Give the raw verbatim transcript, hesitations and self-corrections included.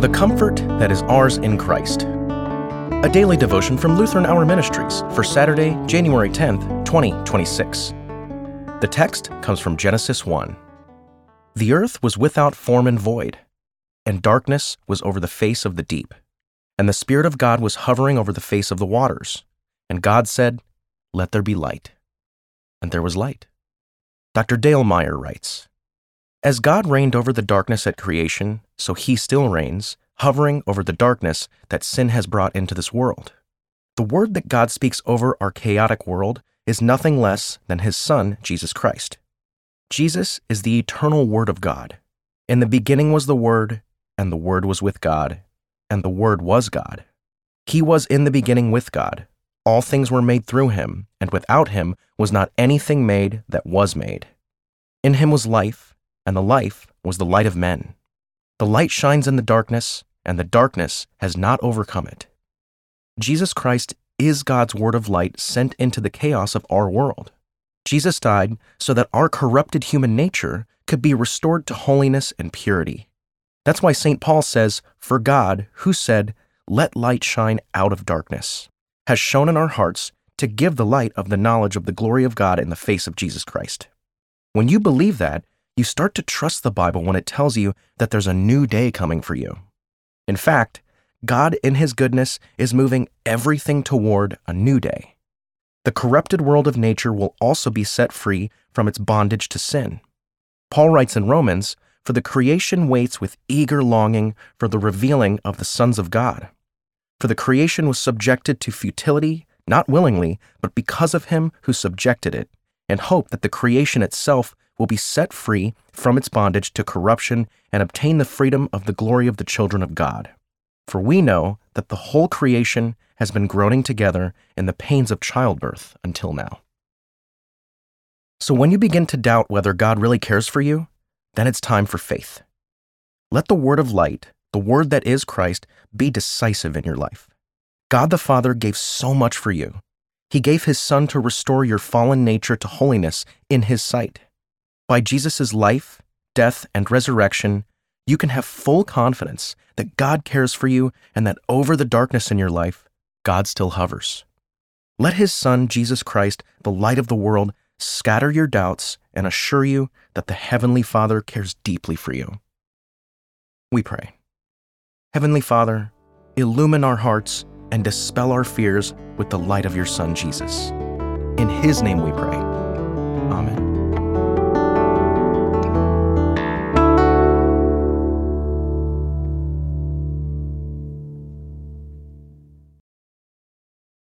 The comfort that is ours in Christ. A daily devotion from Lutheran Hour Ministries for Saturday, January tenth, twenty twenty-six. The text comes from Genesis one. The earth was without form and void, and darkness was over the face of the deep. And the Spirit of God was hovering over the face of the waters. And God said, "Let there be light." And there was light. Doctor Dale Meyer writes, "As God reigned over the darkness at creation, so he still reigns, hovering over the darkness that sin has brought into this world. The word that God speaks over our chaotic world is nothing less than his Son, Jesus Christ. Jesus is the eternal Word of God. In the beginning was the Word, and the Word was with God, and the Word was God. He was in the beginning with God. All things were made through him, and without him was not anything made that was made. In him was life, and the life was the light of men. The light shines in the darkness, and the darkness has not overcome it." Jesus Christ is God's word of light sent into the chaos of our world. Jesus died so that our corrupted human nature could be restored to holiness and purity. That's why Saint Paul says, "For God, who said, 'Let light shine out of darkness,' has shone in our hearts to give the light of the knowledge of the glory of God in the face of Jesus Christ." When you believe that, you start to trust the Bible when it tells you that there's a new day coming for you. In fact, God in his goodness is moving everything toward a new day. The corrupted world of nature will also be set free from its bondage to sin. Paul writes in Romans, "For the creation waits with eager longing for the revealing of the sons of God. For the creation was subjected to futility, not willingly, but because of him who subjected it, and hope that the creation itself will be set free from its bondage to corruption and obtain the freedom of the glory of the children of God. For we know that the whole creation has been groaning together in the pains of childbirth until now." So when you begin to doubt whether God really cares for you, then it's time for faith. Let the word of light, the word that is Christ, be decisive in your life. God the Father gave so much for you. He gave his Son to restore your fallen nature to holiness in his sight. By Jesus' life, death, and resurrection, you can have full confidence that God cares for you and that over the darkness in your life, God still hovers. Let his Son, Jesus Christ, the light of the world, scatter your doubts and assure you that the Heavenly Father cares deeply for you. We pray. Heavenly Father, illumine our hearts and dispel our fears with the light of your Son, Jesus. In his name we pray. Amen.